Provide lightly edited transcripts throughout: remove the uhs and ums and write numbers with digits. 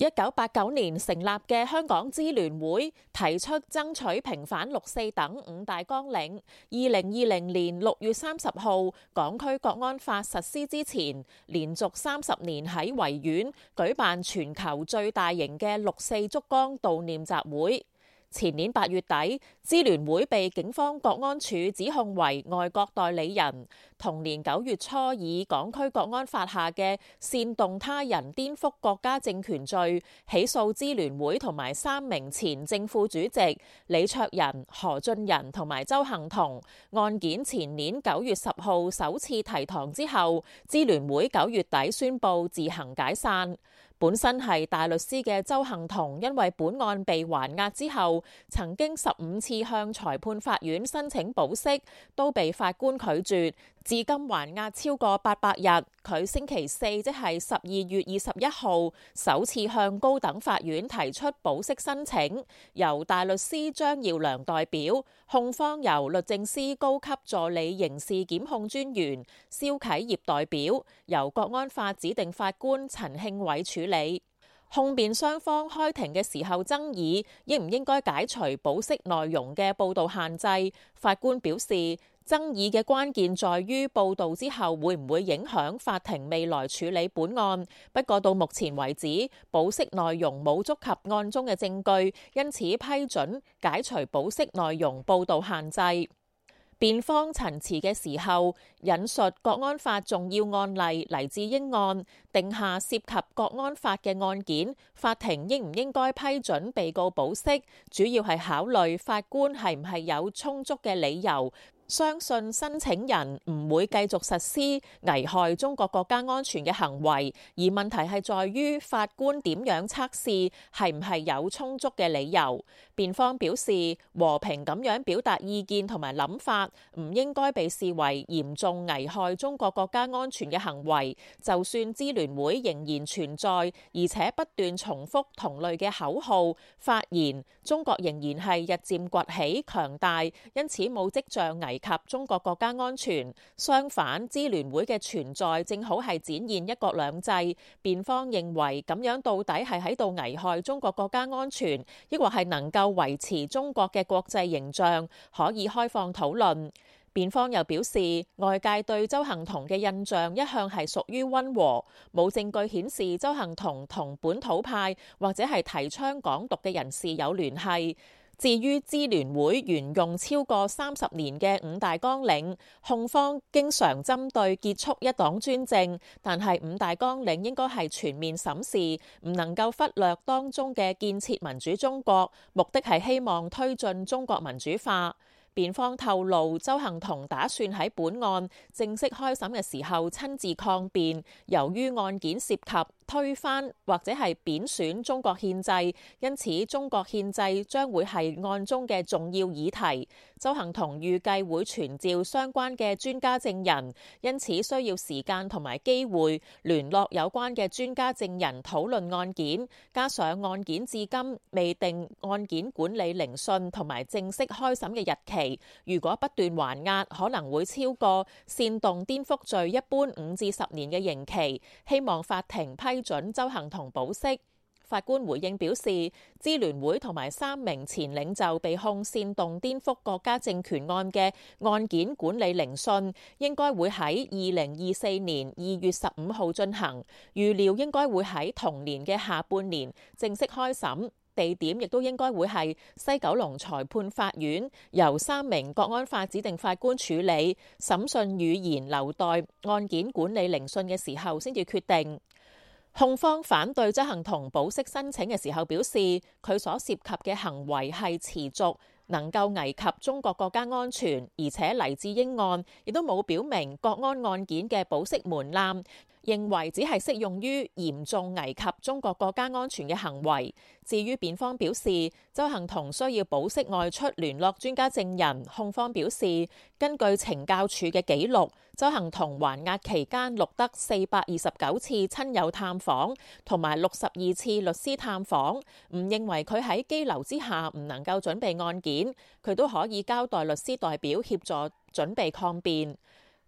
1989年成立嘅香港支聯會提出爭取平反六四等五大綱領。2020年6月30號，港區國安法實施之前，連續30年喺維園舉辦全球最大型嘅六四燭光悼念集會。前年8月底，支聯會被警方國安處指控為外國代理人。同年9月初，以港區國安法下嘅煽動他人顛覆國家政權罪起訴支聯會同埋3名前正副主席李卓人、何俊仁同埋鄒幸彤。案件前年9月10號首次提堂之後，支聯會9月底宣布自行解散。本身係大律師嘅鄒幸彤，因為本案被還押之後，曾經15次向裁判法院申請保釋，都被法官拒絕，至今還押超過800日。佢星期四即係12月21號，首次向高等法院提出保釋申請，由大律師張耀良代表，控方由律政司高級助理刑事檢控專員蕭啟業代表，由國安法指定法官陳慶偉處理。控辯雙方開庭嘅時候爭議應唔應該解除保釋內容嘅報導限制，法官表示爭議嘅關鍵在於報導之後會唔會影響法庭未來處理本案。不過到目前為止，保釋內容冇觸及案中嘅證據，因此批准解除保釋內容報導限制。辯方陳詞嘅時候引述國安法重要案例黎智英案，定下涉及國安法嘅案件，法庭應唔應該批准被告保釋，主要係考慮法官係唔係有充足嘅理由相信申請人唔會繼續實施危害中國國家安全嘅行為，而問題係在於法官點樣測試係唔係有充足嘅理由。辯方表示，和平咁樣表達意見同埋諗法唔應該被視為嚴重危害中國國家安全嘅行為，就算支聯會仍然存在，而且不斷重複同類嘅口號發言，中國仍然係日漸崛起強大，因此冇跡象危及中國國家安全。相反，支聯會嘅存在正好係展現一國兩制。辯方認為咁樣到底係喺度危害中國國家安全，抑或係能夠維持中國嘅國際形象，可以開放討論。辯方又表示，外界對鄒幸彤嘅印象一向係屬於溫和，冇證據顯示鄒幸彤同本土派或者係提倡港獨嘅人士有聯繫。至於支聯會沿用超過30年嘅五大綱領，控方經常針對結束一黨專政，但係五大綱領應該係全面審視，唔能夠忽略當中嘅建設民主中國，目的係希望推進中國民主化。辯方透露，鄒幸彤打算喺本案正式開審嘅時候親自抗辯，由於案件涉及推翻或者係貶損中國憲制，因此中國憲制將會係案中嘅重要議題。鄒幸彤預計會傳召相關嘅專家證人，因此需要時間同埋機會聯絡有關嘅專家證人討論案件，加上案件至今未定案件管理聆訊同埋正式開審嘅日期，如果不斷還押，可能會超過煽動顛覆罪一般5至10年嘅刑期。希望法庭批准鄒幸彤保釋。法官回應表示，支聯會同埋3名前領袖被控煽動顛覆國家政權案嘅案件管理聆訊應該會喺2024年2月15號進行，預料應該會喺同年嘅下半年正式開審。地點亦都應該會係西九龍裁判法院，由3名國安法指定法官處理。審訊語言留待案件管理聆訊嘅時候先至決定。控方反對鄒幸彤保釋申請嘅時候表示，佢所涉及嘅行為係持續能夠危及中國國家安全，而且黎智英案亦都冇表明國安案件嘅保釋門檻，認為只係適用於嚴重危及中國國家安全嘅行為。至於辯方表示，鄒幸彤需要保釋外出聯絡專家證人，控方表示，根據懲教署嘅記錄，鄒幸彤還押期間錄得429次親友探訪同埋62次律師探訪，唔認為佢喺羈留之下唔能夠準備案件，佢都可以交代律師代表協助準備抗辯。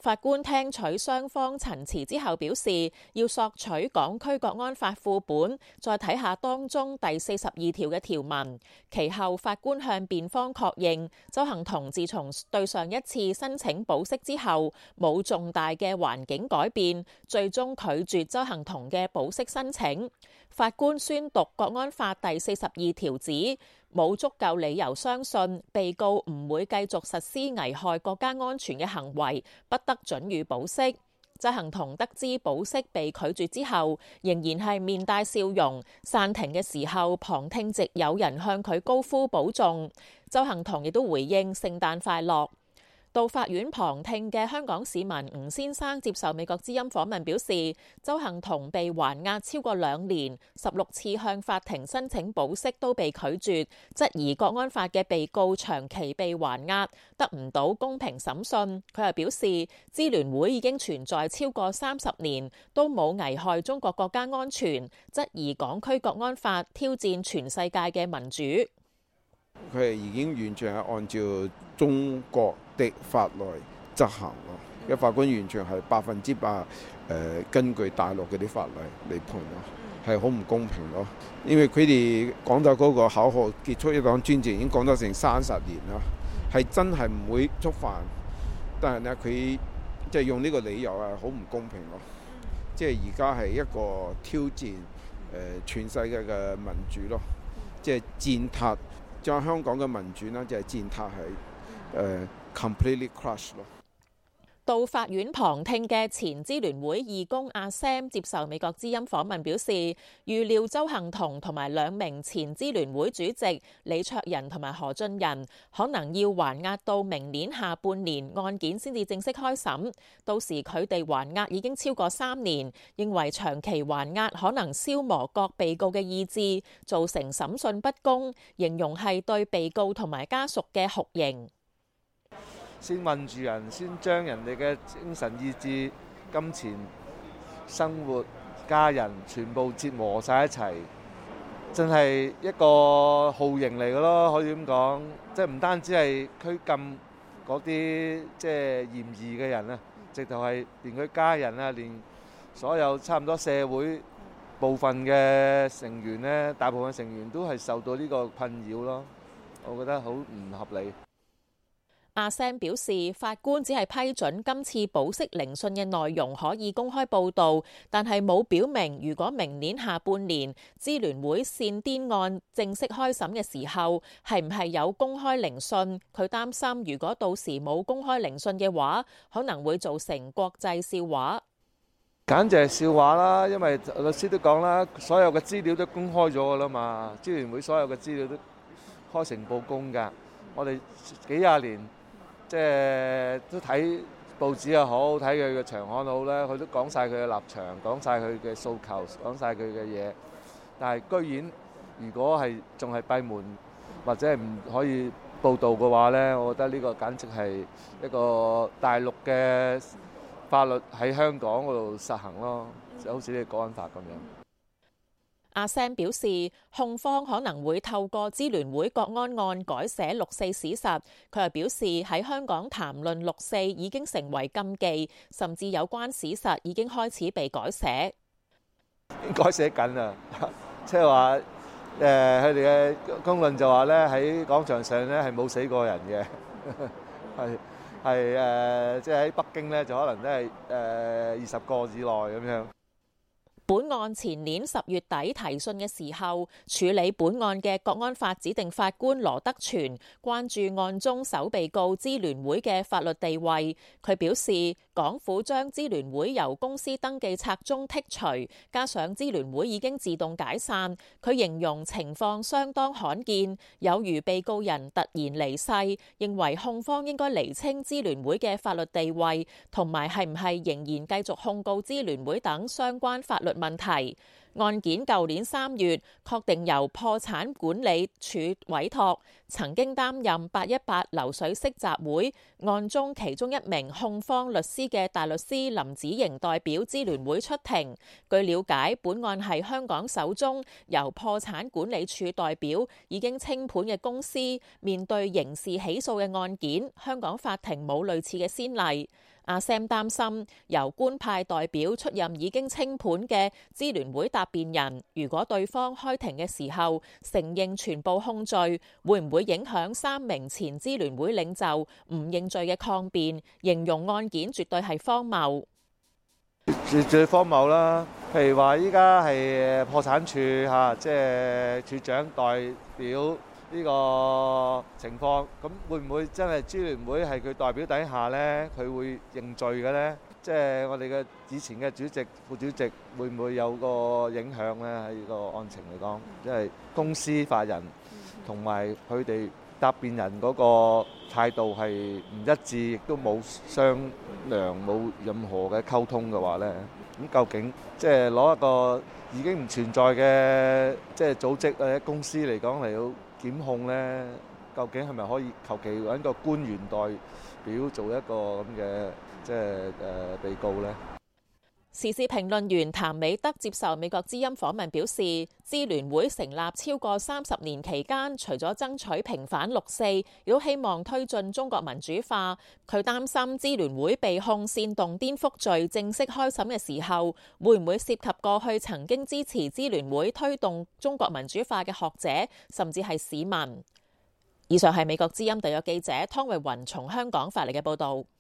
法官聽取雙方陳詞之後表示，要索取港區國安法副本，再睇下當中第42條嘅條文。其後法官向辯方確認，鄒幸彤自從對上一次申請保釋之後，冇重大嘅環境改變，最終拒絕鄒幸彤嘅保釋申請。法官宣讀國安法第42條指，冇足夠理由相信被告唔會繼續實施危害國家安全嘅行為，不得准予保釋。鄒幸彤得知保釋被拒絕之後，仍然係面帶笑容。散庭嘅時候，旁聽席有人向佢高呼保重。鄒幸彤亦都回應聖誕快樂。到法院旁聽嘅香港市民吳先生接受美國之音訪問表示，鄒幸彤被還押超過2年，16次向法庭申請保釋都被拒絕，質疑國安法嘅被告長期被還押，得唔到公平審訊。佢又表示，支聯會已經存在超過30年，都冇危害中國國家安全，質疑港區國安法挑戰全世界嘅民主。 佢係已經完全係按照中國的法律執行咯，嘅法官完全係100%根據大陸嗰啲法例嚟判咯，係好唔公平咯。因為佢哋講到嗰個口號結束一黨專政已經講咗成30年啦，係真係唔會觸犯，但係呢，佢即係用呢個理由係好唔公平咯。即係而家係一個挑戰全世界嘅民主咯，即係踐踏將香港嘅民主呢，就係踐踏係completely crush 咯。 到法院旁聽嘅前支聯會義工阿 Sam 接受美國之音訪問表示，預料鄒幸彤同埋2名前支聯會主席李卓人同埋何俊仁可能要還押到明年下半年案件先至正式開審，到時佢哋還押已經超過3年，認為長期還押可能消磨各被告嘅意志，造成審訊不公，形容係對被告同埋家屬嘅酷刑。 先困住人，先將人哋嘅精神意志、金錢、生活、家人全部折磨晒一齊，真係一個酷刑嚟嘅咯，可以咁講。即係唔單止係拘禁嗰啲即係嫌疑嘅人啊，直頭係連佢家人啊，連所有差唔多社會部分嘅成員呢，大部分成員都係受到呢個困擾咯。我覺得好唔合理。 阿 Sam 表示，法官只係批准今次保釋聆訊嘅內容可以公開報導，但係冇表明如果明年下半年支聯會煽顛案正式開審嘅時候，係唔係有公開聆訊。佢擔心如果到時冇公開聆訊嘅話，可能會造成國際笑話。 簡直係笑話啦，因為律師都講啦，所有嘅資料都公開咗㗎啦嘛，支聯會所有嘅資料都開誠佈公㗎。我哋幾廿年即係都睇報紙又好，睇佢嘅長刊好咧，佢都講晒佢嘅立場，講晒佢嘅訴求，講晒佢嘅嘢。但係居然如果係仲係閉門或者係唔可以報導嘅話咧，我覺得呢個簡直係一個大陸嘅法律喺香港嗰度實行咯，就好似呢個國安法咁樣。 阿 Sam 表示，控方可能會透過支聯會國安案改寫六四史實。佢又表示，喺香港談論六四已經成為禁忌，甚至有關史實已經開始被改寫。 改寫緊啊！即係話佢哋嘅公論就話咧，喺廣場上咧係冇死過人嘅，係即係喺北京咧就可能都係20個以內咁樣。 本案前年10月底提訊嘅時候，處理本案嘅國安法指定法官羅德全關注案中首被告支聯會嘅法律地位。佢表示，港府將支聯會由公司登記冊中剔除，加上支聯會已經自動解散，佢形容情況相當罕見，有如被告人突然離世，認為控方應該釐清支聯會嘅法律地位，同埋係唔係仍然繼續控告支聯會等相關法律問題。案件舊年3月確定由破產管理處委託，曾經擔任818流水式集會案中其中一名控方律師嘅大律師林子瑩代表支聯會出庭。據了解，本案係香港首宗由破產管理處代表已經清盤嘅公司面對刑事起訴嘅案件，香港法庭冇類似嘅先例。 阿 Sam 擔心由官派代表出任已經清盤嘅支聯會答辯人，如果對方開庭嘅時候承認全部控罪，會唔會影響3名前支聯會領袖唔認罪嘅抗辯？形容案件絕對係荒謬， 絕對荒謬啦！譬如話依家係破產處嚇，即係處長代表呢個情況，咁會唔會真係支聯會係佢代表底下呢？佢會認罪嘅呢？即係我哋嘅以前嘅主席、副主席會唔會有個影響呢？喺呢個案情嚟講，即係公司法人同埋佢哋答辯人嗰個態度係唔一致，亦都冇商量、冇任何嘅溝通嘅話呢，咁究竟即係攞一個已經唔存在嘅即係組織或者公司嚟講嚟到檢控呢，究竟係咪可以求其揾個官員代表做一個咁嘅即係被告呢？ 時事評論員譚美德接受美國之音訪問表示，支聯會成立超過30年期間，除咗爭取平反6·4，亦都希望推進中國民主化。佢擔心支聯會被控煽動顛覆罪正式開審嘅時候，會唔會涉及過去曾經支持支聯會推動中國民主化嘅學者，甚至係市民。以上係美國之音特約記者湯慧雲從香港發嚟嘅報導。